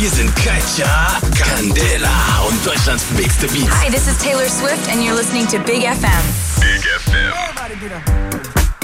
Hier sind Katja, Candela und Deutschlands bigste Beats. Hi, this is Taylor Swift and you're listening to Big FM. Big FM.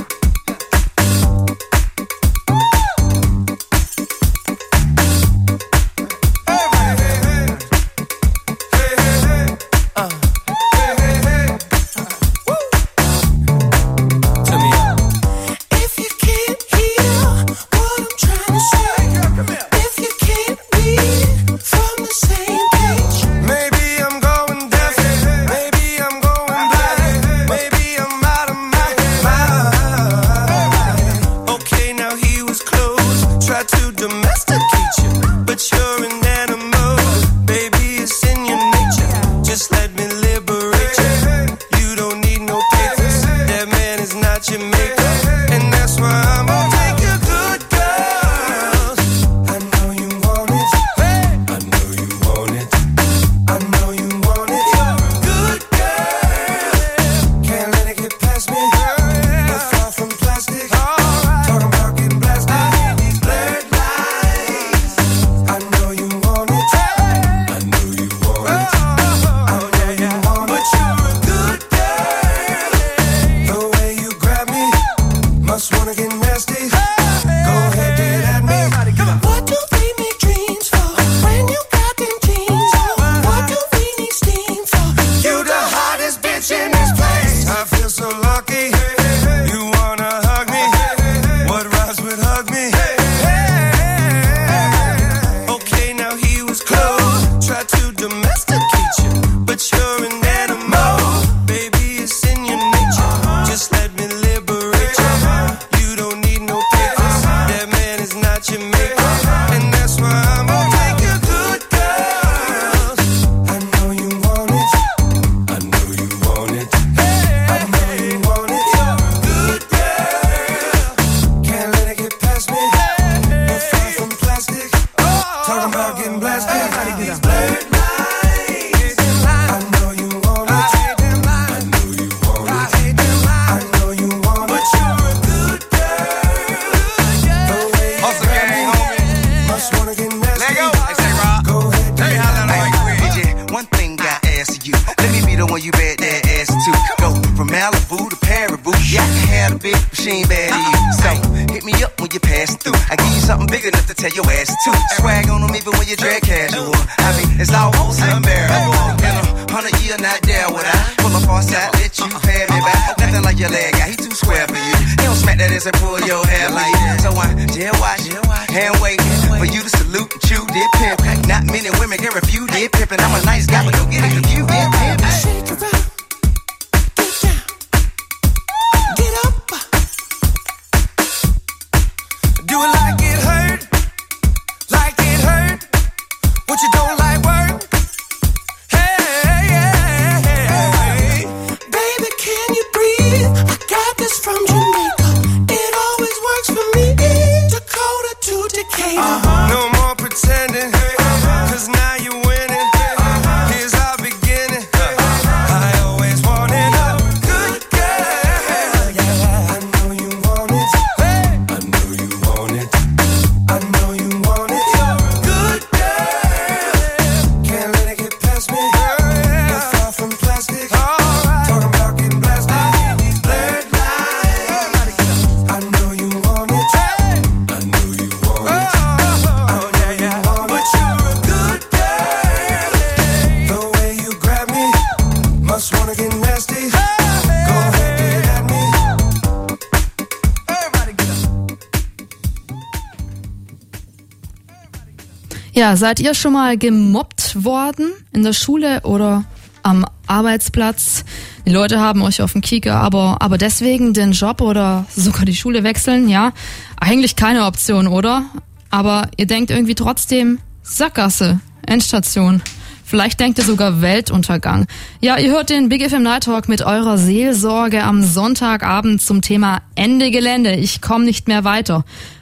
Ja, seid ihr schon mal gemobbt worden in der Schule oder am Arbeitsplatz? Die Leute haben euch auf den Kieker, aber deswegen den Job oder sogar die Schule wechseln, ja? Eigentlich keine Option, oder? Aber ihr denkt irgendwie trotzdem Sackgasse, Endstation. Vielleicht denkt ihr sogar Weltuntergang. Ja, ihr hört den Big FM Night Talk mit eurer Seelsorge am Sonntagabend zum Thema Ende Gelände. Ich komme nicht mehr weiter.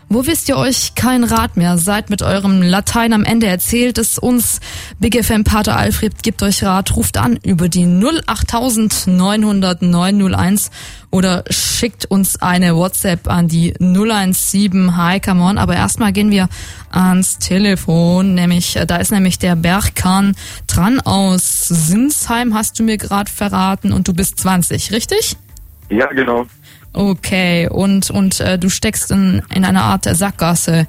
Wo wisst ihr euch kein Rat mehr? Seid mit eurem Latein am Ende, erzählt es uns. Big FM Pater Alfred gibt euch Rat, ruft an über die 08000 900 901 oder schickt uns eine WhatsApp an die 017 Hi, come on. Aber erstmal gehen wir ans Telefon, da ist nämlich der Berkan dran aus Sinsheim, hast du mir gerade verraten, und du bist 20, richtig? Ja, genau. Okay, und du steckst in einer Art der Sackgasse.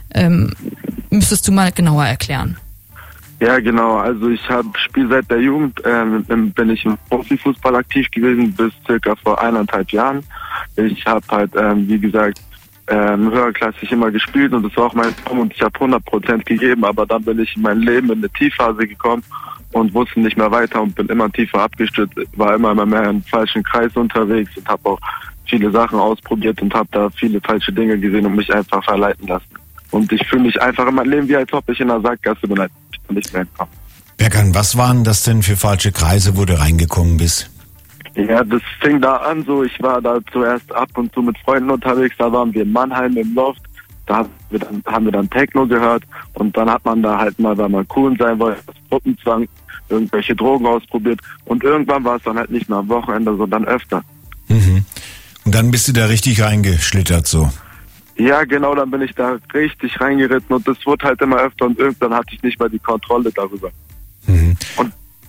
Müsstest du mal genauer erklären? Ja, genau. Also ich spiele seit der Jugend, bin ich im Profifußball aktiv gewesen bis circa vor 1,5 Jahren. Ich habe halt, wie gesagt, höherklassig immer gespielt und das war auch mein Traum und ich habe 100% gegeben, aber dann bin ich in mein Leben in eine Tiefphase gekommen und wusste nicht mehr weiter und bin immer tiefer abgestürzt, war immer mehr im falschen Kreis unterwegs und habe auch viele Sachen ausprobiert und habe da viele falsche Dinge gesehen und mich einfach verleiten lassen. Und ich fühle mich einfach in meinem Leben wie als ob ich in einer Sackgasse bin, als ich nicht mehr entkomme. Berkan, was waren das denn für falsche Kreise, wo du reingekommen bist? Ja, das fing da an so, ich war da zuerst ab und zu mit Freunden unterwegs, da waren wir in Mannheim im Loft, da haben wir dann Techno gehört und dann hat man da halt mal, weil man cool sein wollte, Gruppenzwang, irgendwelche Drogen ausprobiert und irgendwann war es dann halt nicht mehr am Wochenende, sondern öfter. Mhm. Und dann bist du da richtig reingeschlittert so? Ja, genau, dann bin ich da richtig reingeritten und das wurde halt immer öfter und irgendwann hatte ich nicht mehr die Kontrolle darüber. Mhm. Und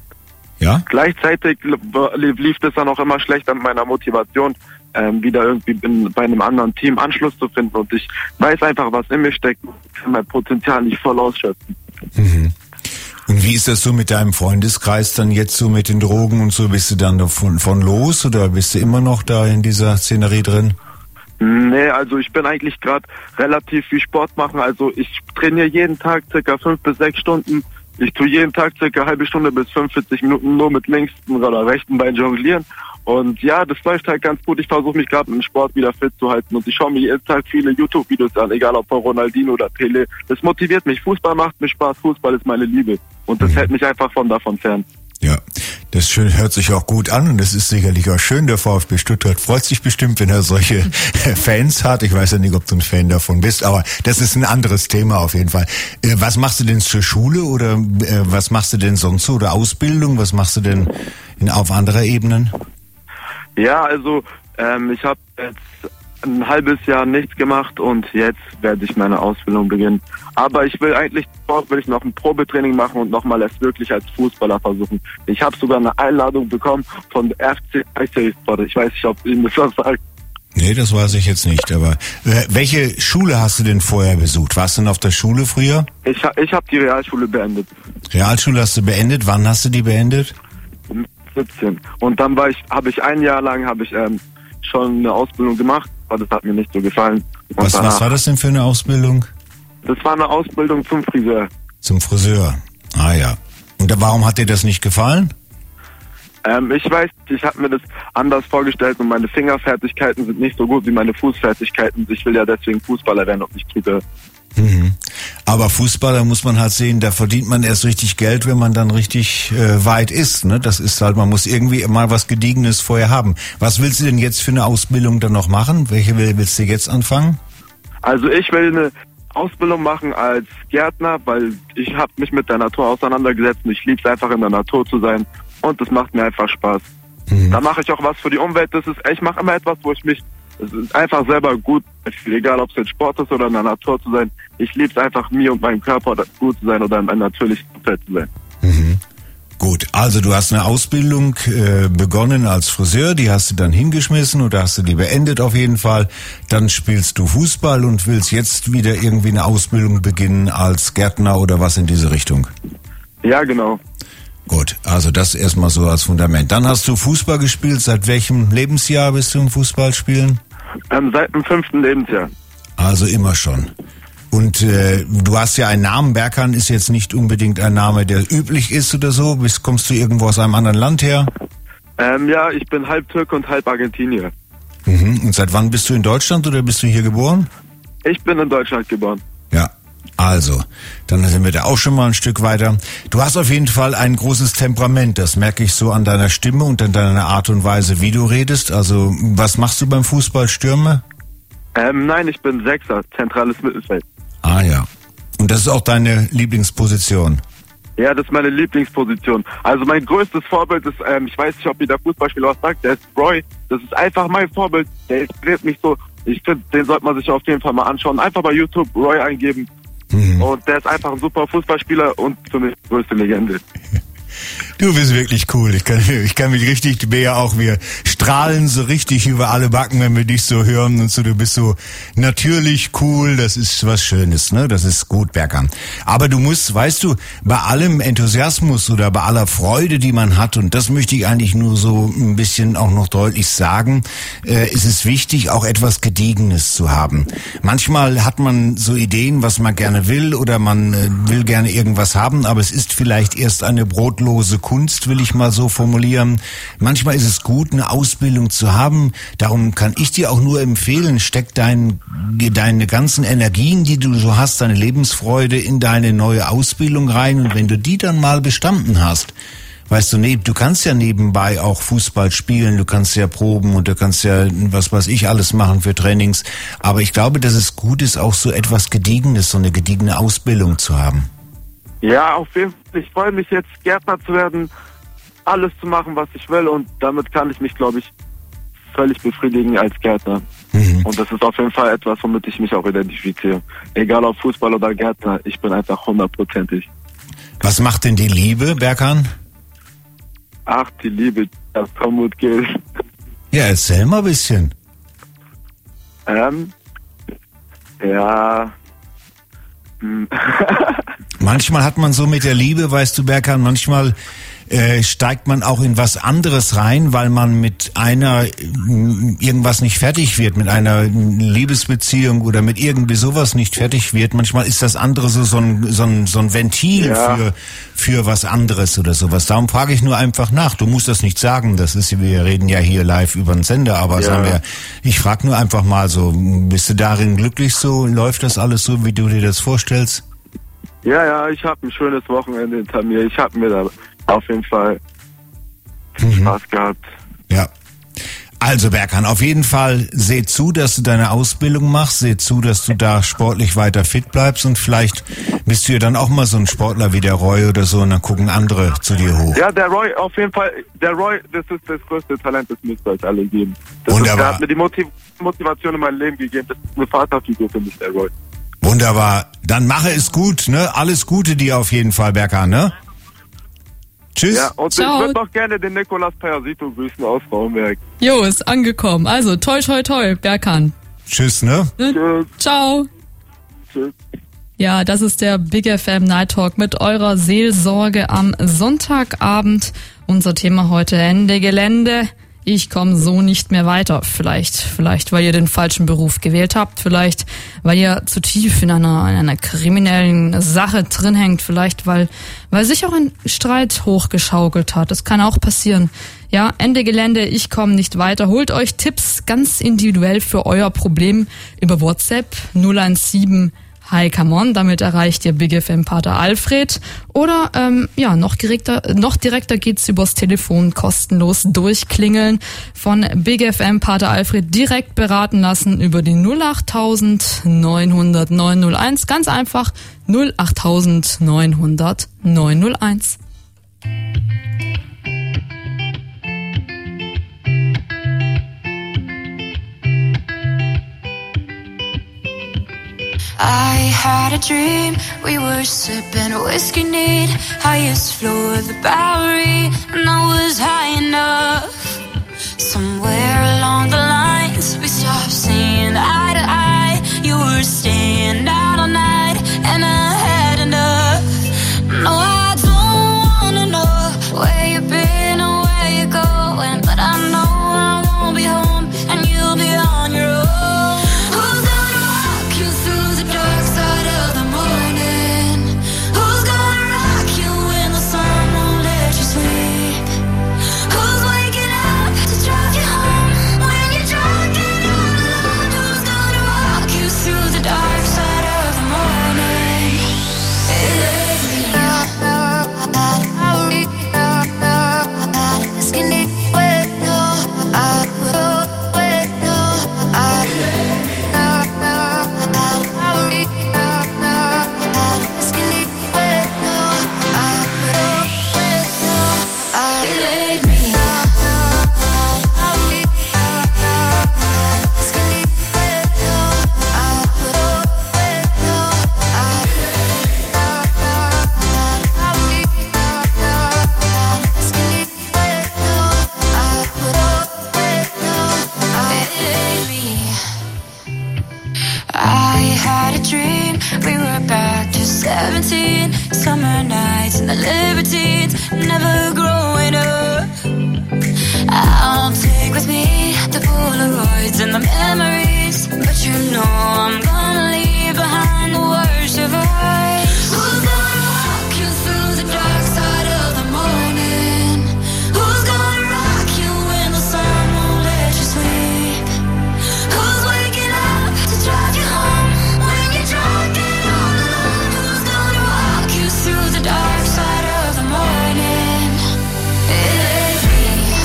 ja? Gleichzeitig lief das dann auch immer schlechter mit meiner Motivation, wieder irgendwie bei einem anderen Team Anschluss zu finden und ich weiß einfach, was in mir steckt und kann mein Potenzial nicht voll ausschöpfen. Mhm. Und wie ist das so mit deinem Freundeskreis dann jetzt so mit den Drogen und so? Bist du dann davon los oder bist du immer noch da in dieser Szenerie drin? Nee, also ich bin eigentlich gerade relativ viel Sport machen. Also ich trainiere jeden Tag circa 5 bis 6 Stunden. Ich tue jeden Tag circa eine halbe Stunde bis 45 Minuten nur mit linken oder rechten Bein jonglieren. Und ja, das läuft halt ganz gut. Ich versuche mich gerade mit dem Sport wieder fit zu halten. Und ich schaue mir jeden Tag viele YouTube-Videos an, egal ob von Ronaldinho oder Pelé. Das motiviert mich. Fußball macht mir Spaß. Fußball ist meine Liebe. Und das hält mich einfach davon fern. Ja, das hört sich auch gut an und das ist sicherlich auch schön. Der VfB Stuttgart freut sich bestimmt, wenn er solche Fans hat. Ich weiß ja nicht, ob du ein Fan davon bist, aber das ist ein anderes Thema auf jeden Fall. Was machst du denn zur Schule oder was machst du denn sonst so? Oder Ausbildung? Was machst du denn auf anderer Ebenen? Ja, also ich habe jetzt ein halbes Jahr nichts gemacht und jetzt werde ich meine Ausbildung beginnen. Aber ich will noch ein Probetraining machen und nochmal es wirklich als Fußballer versuchen. Ich habe sogar eine Einladung bekommen von FC Kayserispor. Ich weiß nicht, ob Ihnen das was sagt. Nee, das weiß ich jetzt nicht. Aber welche Schule hast du denn vorher besucht? Warst du denn auf der Schule früher? Ich habe die Realschule beendet. Realschule hast du beendet? Wann hast du die beendet? 17. Und dann habe ich ein Jahr lang schon eine Ausbildung gemacht, aber das hat mir nicht so gefallen. Was war das denn für eine Ausbildung? Das war eine Ausbildung zum Friseur. Zum Friseur? Ah ja. Und warum hat dir das nicht gefallen? Ich weiß, ich habe mir das anders vorgestellt und meine Fingerfertigkeiten sind nicht so gut wie meine Fußfertigkeiten. Ich will ja deswegen Fußballer werden und nicht Friseur. Mhm. Aber Fußballer muss man halt sehen, da verdient man erst richtig Geld, wenn man dann richtig weit ist. Ne? Das ist halt, man muss irgendwie mal was Gediegenes vorher haben. Was willst du denn jetzt für eine Ausbildung dann noch machen? Welche willst du jetzt anfangen? Also ich will eine Ausbildung machen als Gärtner, weil ich habe mich mit der Natur auseinandergesetzt und ich liebe es einfach in der Natur zu sein und das macht mir einfach Spaß. Mhm. Da mache ich auch was für die Umwelt. Ich mache immer etwas, wo es ist einfach selber gut, egal ob es jetzt Sport ist oder in der Natur zu sein. Ich liebe es einfach, mir und meinem Körper gut zu sein oder in einem natürlichen Umfeld zu sein. Mhm. Gut, also du hast eine Ausbildung begonnen als Friseur, die hast du dann hingeschmissen oder hast du die beendet auf jeden Fall. Dann spielst du Fußball und willst jetzt wieder irgendwie eine Ausbildung beginnen als Gärtner oder was in diese Richtung? Ja, genau. Gut, also das erstmal so als Fundament. Dann hast du Fußball gespielt. Seit welchem Lebensjahr bist du im Fußballspielen? Seit dem 5. Lebensjahr. Also immer schon. Und du hast ja einen Namen. Berkan ist jetzt nicht unbedingt ein Name, der üblich ist oder so. Kommst du irgendwo aus einem anderen Land her? Ja, ich bin halb Türke und halb Argentinier. Mhm. Und seit wann bist du in Deutschland oder bist du hier geboren? Ich bin in Deutschland geboren. Ja. Also, dann sind wir da auch schon mal ein Stück weiter. Du hast auf jeden Fall ein großes Temperament, das merke ich so an deiner Stimme und an deiner Art und Weise, wie du redest. Also, was machst du beim Fußball, Stürmer? Nein, ich bin Sechser, zentrales Mittelfeld. Ah ja. Und das ist auch deine Lieblingsposition? Ja, das ist meine Lieblingsposition. Also mein größtes Vorbild ist, ich weiß nicht, ob ihr der Fußballspieler was sagt, der ist Roy. Das ist einfach mein Vorbild. Der inspiriert mich so. Ich finde, den sollte man sich auf jeden Fall mal anschauen. Einfach bei YouTube Roy eingeben. Und der ist einfach ein super Fußballspieler und für mich die größte Legende. Du bist wirklich cool. Ich kann mich richtig, wir strahlen so richtig über alle Backen, wenn wir dich so hören und so. Du bist so natürlich cool. Das ist was Schönes, ne? Das ist gut, Berkan. Aber du musst, weißt du, bei allem Enthusiasmus oder bei aller Freude, die man hat, und das möchte ich eigentlich nur so ein bisschen auch noch deutlich sagen, ist es wichtig, auch etwas Gediegenes zu haben. Manchmal hat man so Ideen, was man gerne will, oder man will gerne irgendwas haben, aber es ist vielleicht erst eine brotlose Kunst, will ich mal so formulieren. Manchmal ist es gut, eine Ausbildung zu haben. Darum kann ich dir auch nur empfehlen, steck deine ganzen Energien, die du so hast, deine Lebensfreude in deine neue Ausbildung rein. Und wenn du die dann mal bestanden hast, weißt du, du kannst ja nebenbei auch Fußball spielen, du kannst ja proben und du kannst ja, was weiß ich, alles machen für Trainings. Aber ich glaube, dass es gut ist, auch so etwas Gediegenes, so eine gediegene Ausbildung zu haben. Ja, auf jeden Fall. Ich freue mich jetzt, Gärtner zu werden, alles zu machen, was ich will, und damit kann ich mich, glaube ich, völlig befriedigen als Gärtner. Und das ist auf jeden Fall etwas, womit ich mich auch identifiziere. Egal ob Fußball oder Gärtner, ich bin einfach 100%. Was macht denn die Liebe, Berkan? Ach, die Liebe, das kommt und geht. Ja, erzähl mal ein bisschen. Ja... Manchmal hat man so mit der Liebe, weißt du, Berkan, manchmal steigt man auch in was anderes rein, weil man mit einer irgendwas nicht fertig wird, mit einer Liebesbeziehung oder mit irgendwie sowas nicht fertig wird. Manchmal ist das andere so ein Ventil für was anderes oder sowas. Darum frage ich nur einfach nach. Du musst das nicht sagen. Wir reden ja hier live über den Sender, aber ich frage nur einfach mal so, bist du darin glücklich so? Läuft das alles so, wie du dir das vorstellst? Ja, ich habe ein schönes Wochenende hinter mir. Ich habe mir da auf jeden Fall Spaß gehabt. Ja. Also Berkan, auf jeden Fall seh zu, dass du deine Ausbildung machst, seh zu, dass du da sportlich weiter fit bleibst, und vielleicht bist du ja dann auch mal so ein Sportler wie der Roy oder so, und dann gucken andere zu dir hoch. Ja, der Roy, auf jeden Fall, das ist das größte Talent, das müsste euch alle geben. Der hat mir die Motivation in mein Leben gegeben. Das ist eine Vaterfigur für mich, der Roy. Wunderbar. Dann mache es gut, ne? Alles Gute dir auf jeden Fall, Berkan, ne? Tschüss. Ja, und ciao. Ich würde doch gerne den Nicolas Parasito grüßen aus Raumberg. Jo, ist angekommen. Also, toi, toi, toi, Berkan. Tschüss, ne? Tschüss. Ciao. Tschüss. Ja, das ist der Big FM Night Talk mit eurer Seelsorge am Sonntagabend. Unser Thema heute: Ende Gelände. Ich komme so nicht mehr weiter. Vielleicht, weil ihr den falschen Beruf gewählt habt. Vielleicht, weil ihr zu tief in einer kriminellen Sache drin hängt. Vielleicht, weil sich auch ein Streit hochgeschaukelt hat. Das kann auch passieren. Ja, Ende Gelände, ich komme nicht weiter. Holt euch Tipps ganz individuell für euer Problem über WhatsApp 017 Hi, come on, damit erreicht ihr Big FM Pater Alfred. Oder noch direkter geht's übers Telefon, kostenlos durchklingeln, von Big FM Pater Alfred direkt beraten lassen über die 08000 900 901. Ganz einfach 08000 900 901. I had a dream, we were sipping whiskey neat, highest floor of the Bowery, and I was high enough. Somewhere along the lines, we stopped seeing eye to eye. You were staying out all night, and I had enough. No, I don't wanna know where you've been or where you're going, but I know I won't be home, and you'll be on your own. Dark. summer nights and the libertines, never growing up. I'll take with me the Polaroids and the memories, but you know I'm gonna leave behind the worst of us. Who's gonna walk you through the dark side of the morning? Who's gonna rock you when the sun won't let you sleep? Who's waking up to drive you home when you're drunk and all alone? Who's gonna walk you through the dark side of the morning? It ain't me.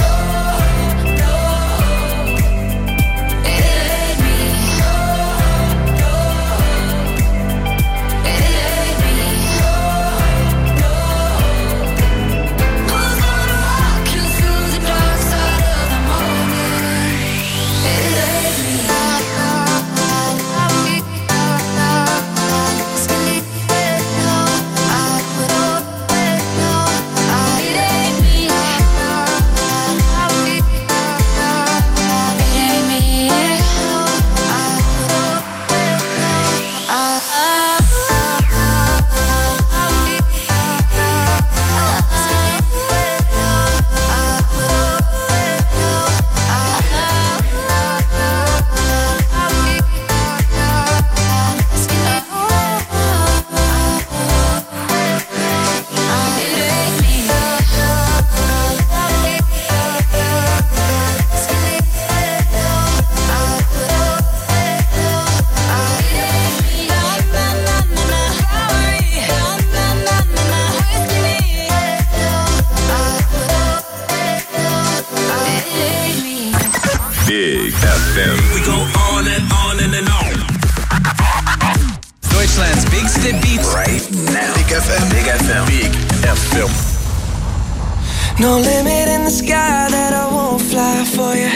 Big FM. We go on and on and on. Deutschland's biggest beats Right now. Big FM. Big FM. Big FM. No limit in the sky that I won't fly for you.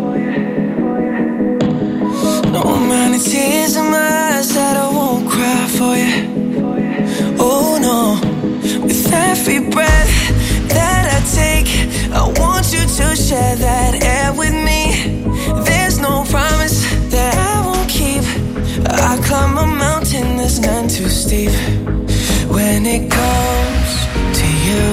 No amount of tears in my eyes that I won't cry for you. Oh no, with every breath that I take, I want you to share that air with me. There's no promise that I won't keep. I climb a mountain that's none too steep. When it comes to you,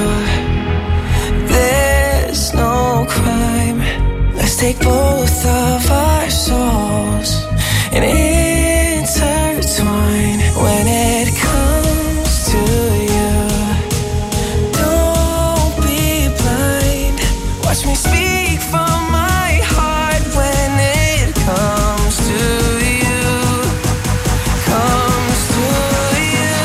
there's no crime. Let's take both of our souls and intertwine. When it comes to you, don't be blind. Watch me speak from my heart. When it comes to you, comes to you.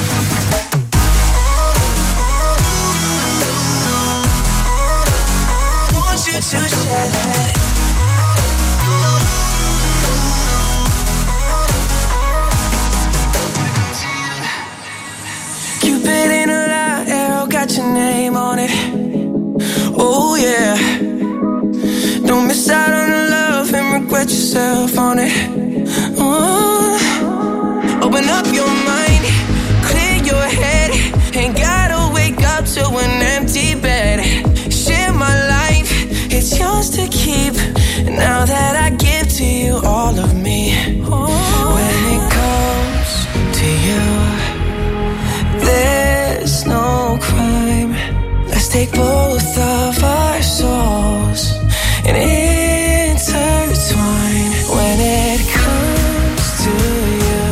Want you to share that. Cupid in a light arrow got your name on it. Oh yeah. Don't miss out on the love and regret yourself on it. Open up your mind, clear your head. Ain't gotta wake up to an empty bed. Share my life, it's yours to keep. Now that I give to you all of me. When it comes to you, there's no crime. Let's take both of our souls and intertwine. When it comes to you,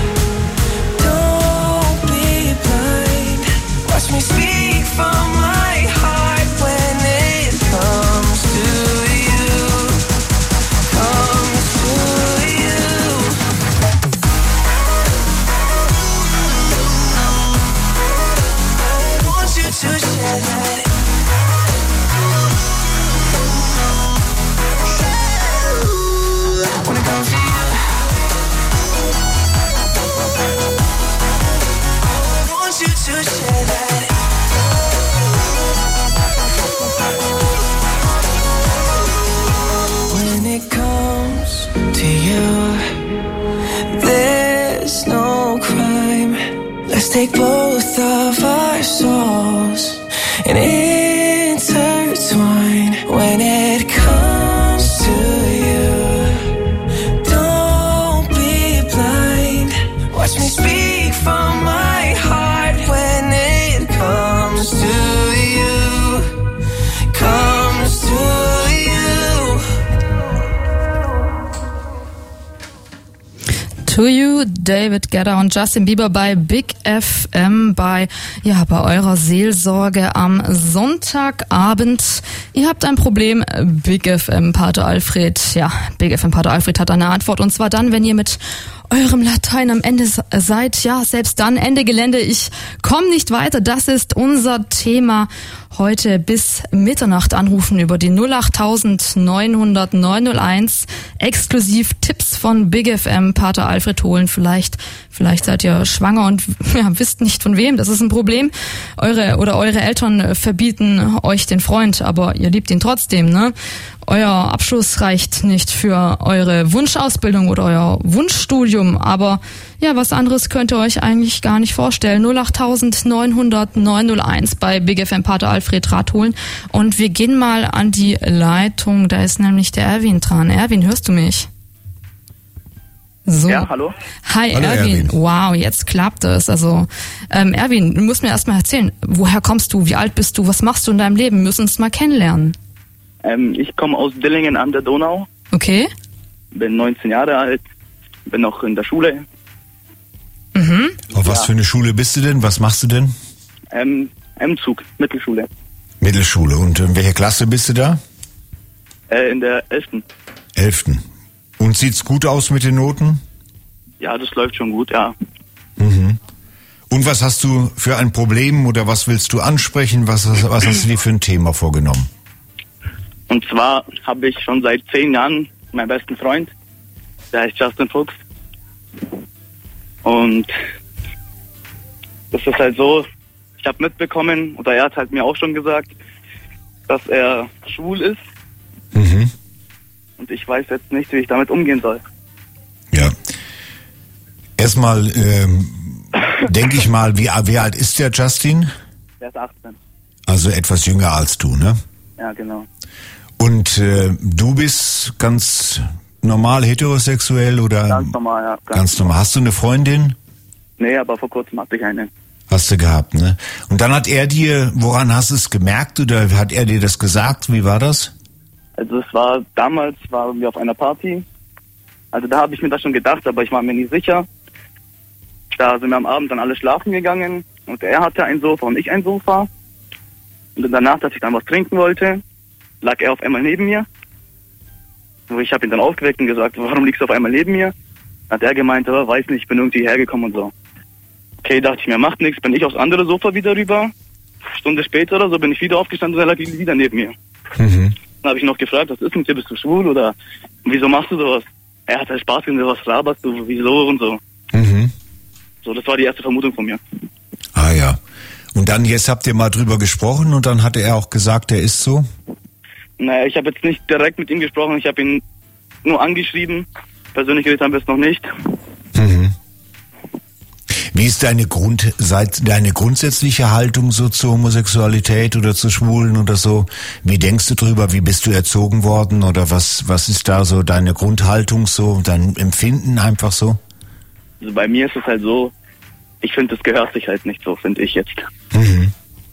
don't be blind. Watch me speak from my heart. When it comes to you, comes to you. I want you to share that. When it comes to you, I want you to share that. When it comes to you, there's no crime. Let's take both of our souls and intertwine. When it comes to you, don't be blind. Watch me speak from my heart. When to You, David Guetta und Justin Bieber bei Big FM bei eurer Seelsorge am Sonntagabend. Ihr habt ein Problem, Big FM Pater Alfred. Ja, Big FM Pater Alfred hat eine Antwort, und zwar dann, wenn ihr mit eurem Latein am Ende seid. Ja, selbst dann, Ende Gelände, ich komme nicht weiter. Das ist unser Thema heute bis Mitternacht. Anrufen über die 08000 900 901. Exklusiv Tipps von Big FM Pater Alfred holen. Vielleicht seid ihr schwanger und wisst nicht von wem. Das ist ein Problem. Eure Eltern verbieten euch den Freund, aber ihr liebt ihn trotzdem, ne? Euer Abschluss reicht nicht für eure Wunschausbildung oder euer Wunschstudium, aber ja, was anderes könnt ihr euch eigentlich gar nicht vorstellen. 08000 900 901 bei Big FM Pater Alfred Rat holen. Und wir gehen mal an die Leitung, da ist nämlich der Erwin dran. Erwin, hörst du mich? So. Ja, hallo. Hi, hallo, Erwin. Wow, jetzt klappt es. Also, Erwin, du musst mir erstmal erzählen, woher kommst du, wie alt bist du, was machst du in deinem Leben? Wir müssen uns mal kennenlernen. Ich komme aus Dillingen an der Donau. Okay. Bin 19 Jahre alt, bin noch in der Schule. Mhm. Auf was für eine Schule bist du denn? Was machst du denn? M-Zug, Mittelschule. Mittelschule. Und in welcher Klasse bist du da? In der 11. 11. Und sieht's gut aus mit den Noten? Ja, das läuft schon gut, ja. Mhm. Und was hast du für ein Problem oder was willst du ansprechen? Was hast du dir für ein Thema vorgenommen? Und zwar habe ich schon seit 10 Jahren meinen besten Freund, der heißt Justin Fuchs. Und das ist halt so, ich habe mitbekommen, oder er hat halt mir auch schon gesagt, dass er schwul ist. Mhm. Und ich weiß jetzt nicht, wie ich damit umgehen soll. Ja. Erstmal denke ich mal, wie alt ist der Justin? Der ist 18. Also etwas jünger als du, ne? Ja, genau. Und du bist ganz normal heterosexuell oder? Ganz normal, ja. Ganz normal. Hast du eine Freundin? Nee, aber vor kurzem hatte ich eine. Hast du gehabt, ne? Und dann hat er dir, woran hast du es gemerkt oder hat er dir das gesagt? Wie war das? Also damals waren wir auf einer Party. Also da habe ich mir das schon gedacht, aber ich war mir nicht sicher. Da sind wir am Abend dann alle schlafen gegangen und er hatte ein Sofa und ich ein Sofa. Und danach, dass ich dann was trinken wollte, lag er auf einmal neben mir. Und ich habe ihn dann aufgeweckt und gesagt, warum liegst du auf einmal neben mir? Hat er gemeint, weiß nicht, ich bin irgendwie hergekommen und so. Okay, dachte ich mir, macht nichts, bin ich aufs andere Sofa wieder rüber. Stunde später oder so bin ich wieder aufgestanden und er lag wieder neben mir. Mhm. Dann habe ich noch gefragt, was ist mit dir, bist du schwul oder wieso machst du sowas? Er hat halt Spaß gemacht, was laberst du, wieso und so. Mhm. So, das war die erste Vermutung von mir. Ah ja. Und dann, jetzt habt ihr mal drüber gesprochen und dann hatte er auch gesagt, er ist so? Naja, ich habe jetzt nicht direkt mit ihm gesprochen, ich habe ihn nur angeschrieben. Persönlich geredet haben wir es noch nicht. Mhm. Wie ist deine grundsätzliche Haltung so zur Homosexualität oder zu Schwulen oder so? Wie denkst du drüber? Wie bist du erzogen worden? Oder was ist da so deine Grundhaltung so, dein Empfinden einfach so? Also bei mir ist es halt so, ich finde, das gehört sich halt nicht so, finde ich jetzt. Mhm.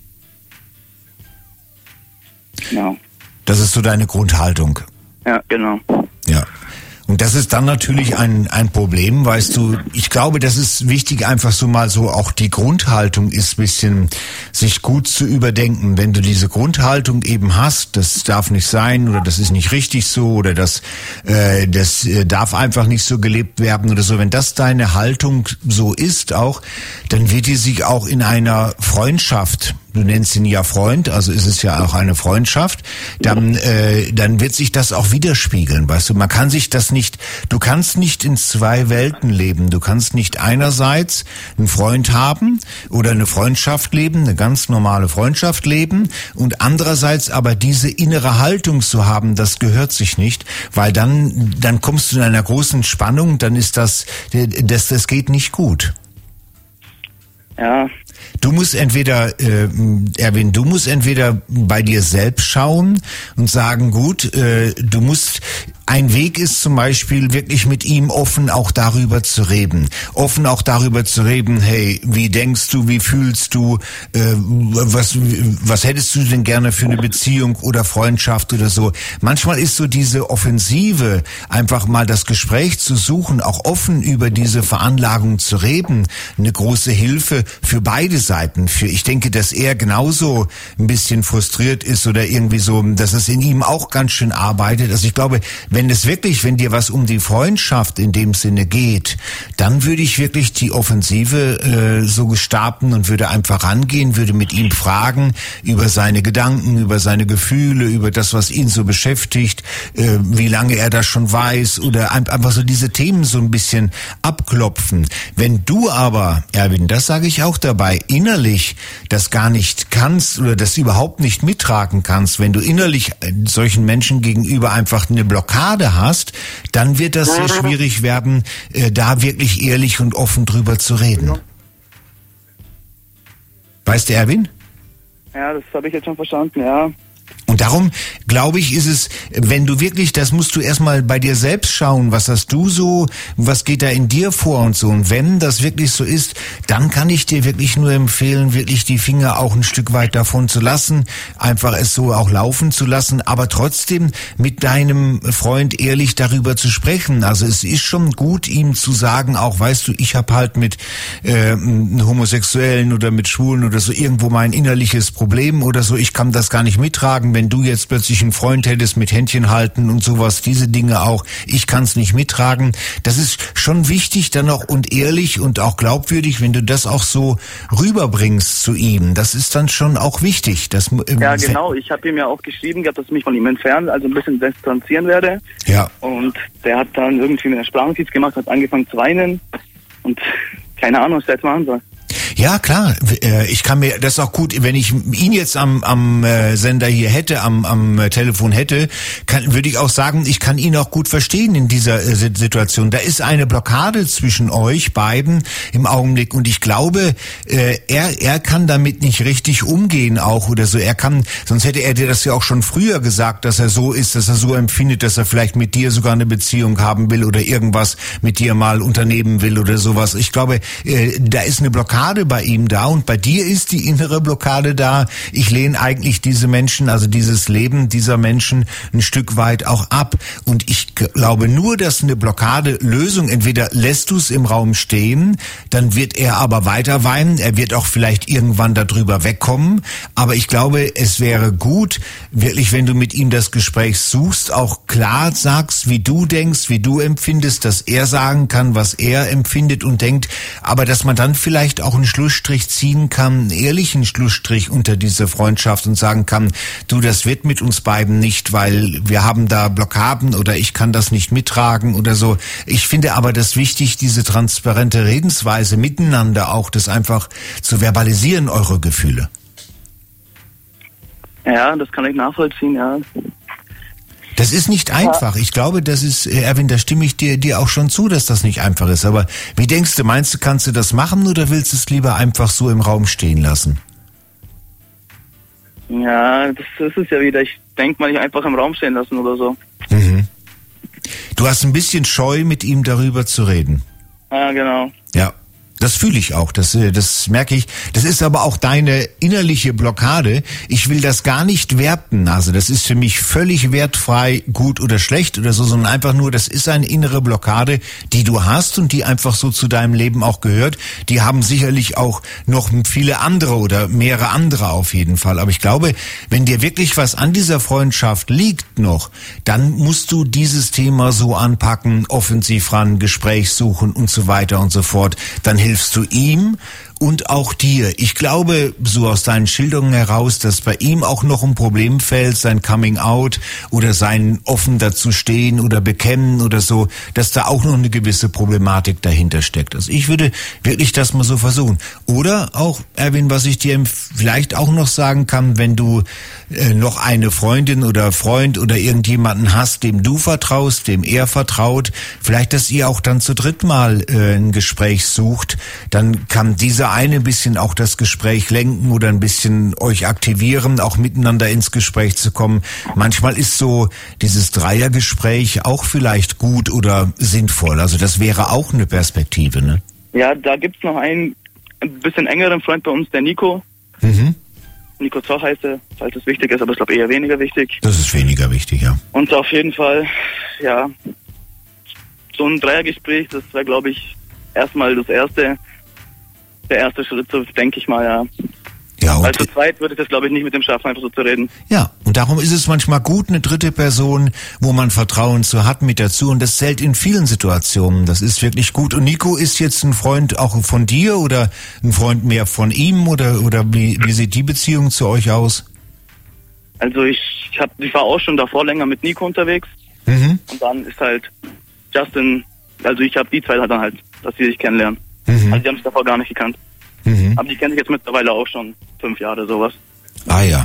Genau. Das ist so deine Grundhaltung? Ja, genau. Ja. Und das ist dann natürlich ein Problem, weißt du, ich glaube, das ist wichtig, einfach so mal so, auch die Grundhaltung ist bisschen, sich gut zu überdenken. Wenn du diese Grundhaltung eben hast, das darf nicht sein oder das ist nicht richtig so oder das darf einfach nicht so gelebt werden oder so. Wenn das deine Haltung so ist auch, dann wird die sich auch in einer Freundschaft, du nennst ihn ja Freund, also ist es ja auch eine Freundschaft, dann wird sich das auch widerspiegeln, weißt du. Man kann sich das nicht, du kannst nicht in zwei Welten leben. Du kannst nicht einerseits einen Freund haben oder eine Freundschaft leben, eine ganz normale Freundschaft leben und andererseits aber diese innere Haltung zu haben, das gehört sich nicht, weil dann kommst du in einer großen Spannung, dann ist das geht nicht gut. Ja. Du musst entweder, Erwin, bei dir selbst schauen und sagen, gut, du musst ein Weg ist zum Beispiel wirklich mit ihm offen auch darüber zu reden. Offen auch darüber zu reden, hey, wie denkst du, wie fühlst du, was hättest du denn gerne für eine Beziehung oder Freundschaft oder so. Manchmal ist so diese Offensive, einfach mal das Gespräch zu suchen, auch offen über diese Veranlagung zu reden, eine große Hilfe für beide Seiten. Ich denke, dass er genauso ein bisschen frustriert ist oder irgendwie so, dass es in ihm auch ganz schön arbeitet. Also ich glaube, wenn dir was um die Freundschaft in dem Sinne geht, dann würde ich wirklich die Offensive so gestarten und würde einfach rangehen, würde mit ihm fragen über seine Gedanken, über seine Gefühle, über das, was ihn so beschäftigt, wie lange er das schon weiß oder einfach so diese Themen so ein bisschen abklopfen. Wenn du aber, Erwin, das sage ich auch dabei, innerlich das gar nicht kannst oder das überhaupt nicht mittragen kannst, wenn du innerlich solchen Menschen gegenüber einfach eine Blockade hast, dann wird das sehr schwierig werden, da wirklich ehrlich und offen drüber zu reden. Weißt du, Erwin? Ja, das habe ich jetzt schon verstanden, ja. Und darum, glaube ich, ist es, wenn du wirklich, das musst du erstmal bei dir selbst schauen, was hast du so, was geht da in dir vor und so. Und wenn das wirklich so ist, dann kann ich dir wirklich nur empfehlen, wirklich die Finger auch ein Stück weit davon zu lassen, einfach es so auch laufen zu lassen, aber trotzdem mit deinem Freund ehrlich darüber zu sprechen. Also es ist schon gut, ihm zu sagen, auch weißt du, ich habe halt mit Homosexuellen oder mit Schwulen oder so irgendwo mein innerliches Problem oder so, ich kann das gar nicht mittragen, wenn du jetzt plötzlich einen Freund hättest mit Händchen halten und sowas, diese Dinge auch, ich kann es nicht mittragen. Das ist schon wichtig dann auch und ehrlich und auch glaubwürdig, wenn du das auch so rüberbringst zu ihm. Das ist dann schon auch wichtig. Ja, genau. Ich habe ihm ja auch geschrieben gehabt, dass ich mich von ihm entfernen, also ein bisschen distanzieren werde. Ja. Und der hat dann irgendwie eine Sprachnotiz gemacht, hat angefangen zu weinen und keine Ahnung, was der jetzt machen soll. Ja, klar. Ich kann mir das auch gut, wenn ich ihn jetzt am Sender hier hätte, am Telefon hätte, würde ich auch sagen, ich kann ihn auch gut verstehen in dieser Situation. Da ist eine Blockade zwischen euch beiden im Augenblick und ich glaube, er kann damit nicht richtig umgehen auch oder so. Sonst hätte er dir das ja auch schon früher gesagt, dass er so ist, dass er so empfindet, dass er vielleicht mit dir sogar eine Beziehung haben will oder irgendwas mit dir mal unternehmen will oder sowas. Ich glaube, da ist eine Blockade bei ihm da und bei dir ist die innere Blockade da. Ich lehne eigentlich diese Menschen, also dieses Leben dieser Menschen ein Stück weit auch ab. Und ich glaube nur, dass eine Blockade-Lösung, entweder lässt du es im Raum stehen, dann wird er aber weiter weinen, er wird auch vielleicht irgendwann darüber wegkommen. Aber ich glaube, es wäre gut, wirklich, wenn du mit ihm das Gespräch suchst, auch klar sagst, wie du denkst, wie du empfindest, dass er sagen kann, was er empfindet und denkt, aber dass man dann vielleicht auch einen Schlussstrich ziehen kann, einen ehrlichen Schlussstrich unter diese Freundschaft und sagen kann, du, das wird mit uns beiden nicht, weil wir haben da Blockaden oder ich kann das nicht mittragen oder so. Ich finde aber das wichtig, diese transparente Redensweise miteinander auch, das einfach zu verbalisieren, eure Gefühle. Ja, das kann ich nachvollziehen, ja. Das ist nicht einfach. Ich glaube, das ist, Erwin, da stimme ich dir auch schon zu, dass das nicht einfach ist. Aber wie denkst du, meinst du, kannst du das machen oder willst du es lieber einfach so im Raum stehen lassen? Ja, das ist ja wieder, ich denke mal, nicht einfach im Raum stehen lassen oder so. Mhm. Du hast ein bisschen Scheu, mit ihm darüber zu reden. Ja, genau. Ja. Das fühle ich auch, das merke ich. Das ist aber auch deine innerliche Blockade. Ich will das gar nicht werten. Also das ist für mich völlig wertfrei, gut oder schlecht oder so, sondern einfach nur, das ist eine innere Blockade, die du hast und die einfach so zu deinem Leben auch gehört. Die haben sicherlich auch noch viele andere oder mehrere andere auf jeden Fall. Aber ich glaube, wenn dir wirklich was an dieser Freundschaft liegt noch, dann musst du dieses Thema so anpacken, offensiv ran, Gespräch suchen und so weiter und so fort. Dann hilfst du ihm und auch dir. Ich glaube, so aus deinen Schilderungen heraus, dass bei ihm auch noch ein Problemfeld, sein Coming Out oder sein offen dazu stehen oder bekennen oder so, dass da auch noch eine gewisse Problematik dahinter steckt. Also ich würde wirklich das mal so versuchen. Oder auch, Erwin, was ich dir vielleicht auch noch sagen kann, wenn du noch eine Freundin oder Freund oder irgendjemanden hast, dem du vertraust, dem er vertraut, vielleicht, dass ihr auch dann zu dritt mal ein Gespräch sucht, dann kann diese der eine ein bisschen auch das Gespräch lenken oder ein bisschen euch aktivieren, auch miteinander ins Gespräch zu kommen. Manchmal ist so dieses Dreiergespräch auch vielleicht gut oder sinnvoll. Also das wäre auch eine Perspektive, ne? Ja, da gibt's noch einen ein bisschen engeren Freund bei uns, der Nico. Nico Zoch heißt er, falls es wichtig ist, aber ich glaube eher weniger wichtig. Das ist weniger wichtig, ja. Und auf jeden Fall, ja, so ein Dreiergespräch, das wäre, glaube ich, erstmal der erste Schritt, so denke ich mal, ja. Ja, und weil zu zweit würde ich das, glaube ich, nicht mit dem schaffen, einfach so zu reden. Ja, und darum ist es manchmal gut, eine dritte Person, wo man Vertrauen zu hat, mit dazu. Und das zählt in vielen Situationen. Das ist wirklich gut. Und Nico ist jetzt ein Freund auch von dir oder ein Freund mehr von ihm? Oder wie sieht die Beziehung zu euch aus? Also ich war auch schon davor länger mit Nico unterwegs. Und dann ist halt Justin, also ich habe die zwei dann halt, dass sie sich kennenlernen. Also die haben sich davor gar nicht gekannt. Aber die kennen sich jetzt mittlerweile auch schon 5 Jahre, sowas. Ah ja.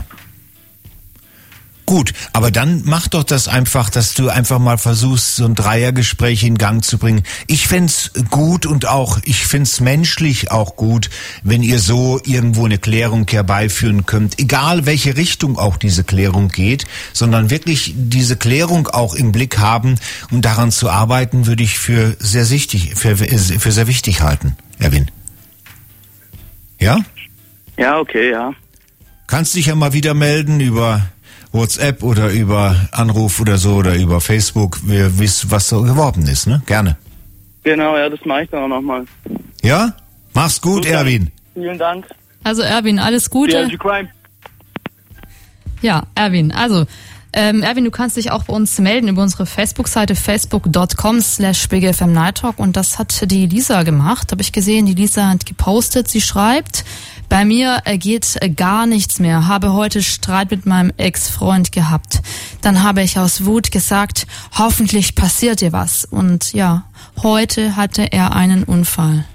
Gut, aber dann mach doch das einfach, dass du einfach mal versuchst, so ein Dreiergespräch in Gang zu bringen. Ich fänd's gut und auch, ich find's menschlich auch gut, wenn ihr so irgendwo eine Klärung herbeiführen könnt. Egal, welche Richtung auch diese Klärung geht, sondern wirklich diese Klärung auch im Blick haben und daran zu arbeiten, würde ich für sehr wichtig halten, Erwin. Ja? Ja, okay, ja. Kannst dich ja mal wieder melden über WhatsApp oder über Anruf oder so oder über Facebook, was so geworden ist, ne? Gerne. Genau, ja, das mache ich dann auch nochmal. Ja? Mach's gut, Erwin. Vielen Dank. Also Erwin, alles Gute. Ja, Erwin, also Erwin, du kannst dich auch bei uns melden über unsere Facebook-Seite facebook.com/BigFM Night Talk und das hat die Lisa gemacht, habe ich gesehen, die Lisa hat gepostet, sie schreibt: Bei mir geht gar nichts mehr, habe heute Streit mit meinem Ex-Freund gehabt. Dann habe ich aus Wut gesagt, hoffentlich passiert dir was. Und ja, heute hatte er einen Unfall.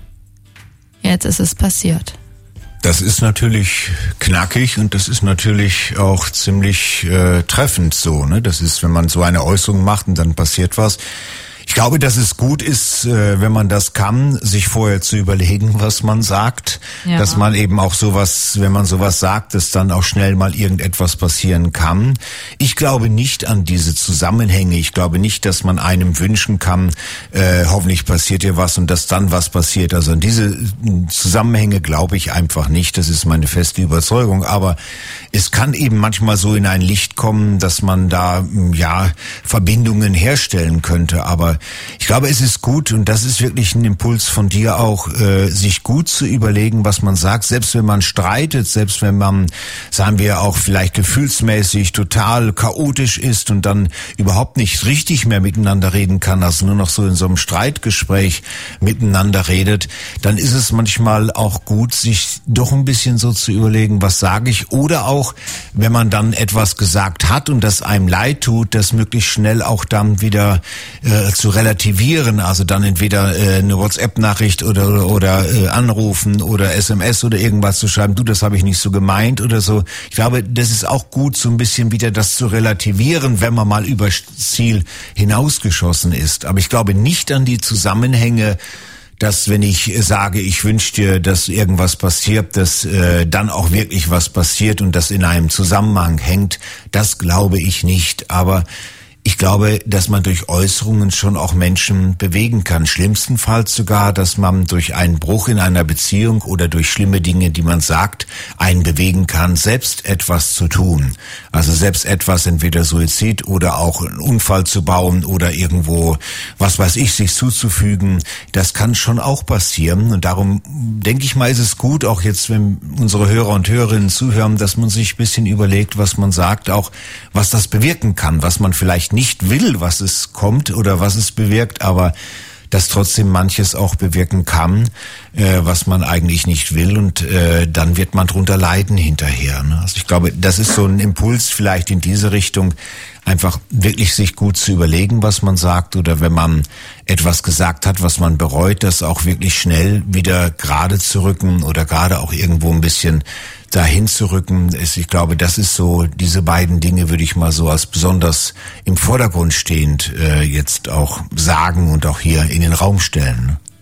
Jetzt ist es passiert. Das ist natürlich knackig und das ist natürlich auch ziemlich treffend so, ne? Das ist, wenn man so eine Äußerung macht und dann passiert was. Ich glaube, dass es gut ist, wenn man das kann, sich vorher zu überlegen, was man sagt. Ja. Dass man eben auch sowas, wenn man sowas sagt, dass dann auch schnell mal irgendetwas passieren kann. Ich glaube nicht an diese Zusammenhänge. Ich glaube nicht, dass man einem wünschen kann, hoffentlich passiert dir was und dass dann was passiert. Also an diese Zusammenhänge glaube ich einfach nicht. Das ist meine feste Überzeugung. Aber es kann eben manchmal so in ein Licht kommen, dass man da, ja, Verbindungen herstellen könnte. Aber ich glaube, es ist gut, und das ist wirklich ein Impuls von dir auch, sich gut zu überlegen, was man sagt, selbst wenn man streitet, selbst wenn man, sagen wir, auch vielleicht gefühlsmäßig total chaotisch ist und dann überhaupt nicht richtig mehr miteinander reden kann, also nur noch so in so einem Streitgespräch miteinander redet, dann ist es manchmal auch gut, sich doch ein bisschen so zu überlegen, was sage ich, oder auch, wenn man dann etwas gesagt hat und das einem leid tut, das möglichst schnell auch dann wieder zu relativieren, also dann entweder eine WhatsApp-Nachricht oder anrufen oder SMS oder irgendwas zu schreiben, du, das habe ich nicht so gemeint oder so. Ich glaube, das ist auch gut, so ein bisschen wieder das zu relativieren, wenn man mal übers Ziel hinausgeschossen ist. Aber ich glaube nicht an die Zusammenhänge, dass wenn ich sage, ich wünsche dir, dass irgendwas passiert, dass dann auch wirklich was passiert und das in einem Zusammenhang hängt. Das glaube ich nicht. Aber ich glaube, dass man durch Äußerungen schon auch Menschen bewegen kann. Schlimmstenfalls sogar, dass man durch einen Bruch in einer Beziehung oder durch schlimme Dinge, die man sagt, einen bewegen kann, selbst etwas zu tun. Also selbst etwas, entweder Suizid oder auch einen Unfall zu bauen oder irgendwo, was weiß ich, sich zuzufügen. Das kann schon auch passieren. Und darum denke ich mal, ist es gut, auch jetzt, wenn unsere Hörer und Hörerinnen zuhören, dass man sich ein bisschen überlegt, was man sagt, auch was das bewirken kann, was man vielleicht nicht will, was es kommt oder was es bewirkt, aber dass trotzdem manches auch bewirken kann, was man eigentlich nicht will, und dann wird man drunter leiden hinterher. Ne? Also ich glaube, das ist so ein Impuls vielleicht in diese Richtung, einfach wirklich sich gut zu überlegen, was man sagt, oder wenn man etwas gesagt hat, was man bereut, das auch wirklich schnell wieder gerade zu rücken oder gerade auch irgendwo ein bisschen dahin zu rücken. Ich glaube, das ist so, diese beiden Dinge würde ich mal so als besonders im Vordergrund stehend jetzt auch sagen und auch hier in den Raum stellen.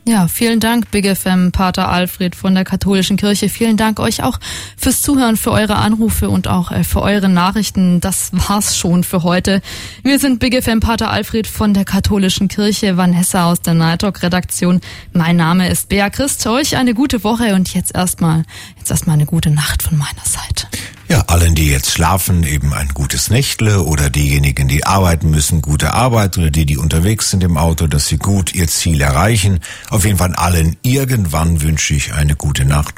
Ja, vielen Dank, Big FM, Pater Alfred von der Katholischen Kirche. Vielen Dank euch auch fürs Zuhören, für eure Anrufe und auch für eure Nachrichten. Das war's schon für heute. Wir sind Big FM, Pater Alfred von der Katholischen Kirche, Vanessa aus der Night Talk Redaktion. Mein Name ist Bea Christ. Euch eine gute Woche und jetzt erstmal eine gute Nacht von meiner Seite. Ja, allen, die jetzt schlafen, eben ein gutes Nächtle, oder diejenigen, die arbeiten müssen, gute Arbeit, oder die unterwegs sind im Auto, dass sie gut ihr Ziel erreichen. Auf jeden Fall allen irgendwann wünsche ich eine gute Nacht.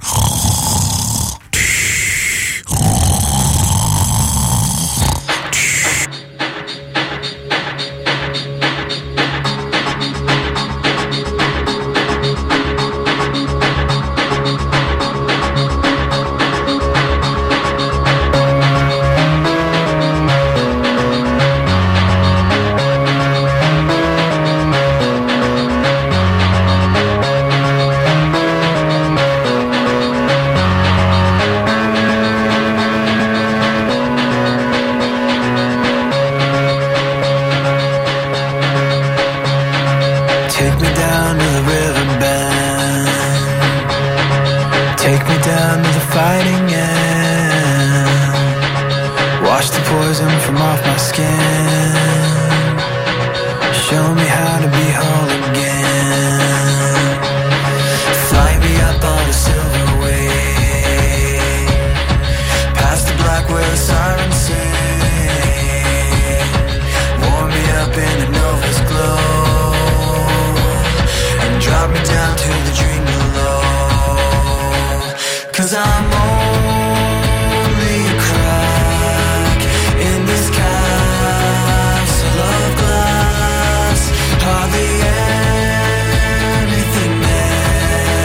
Drop me down to the dream below, 'cause I'm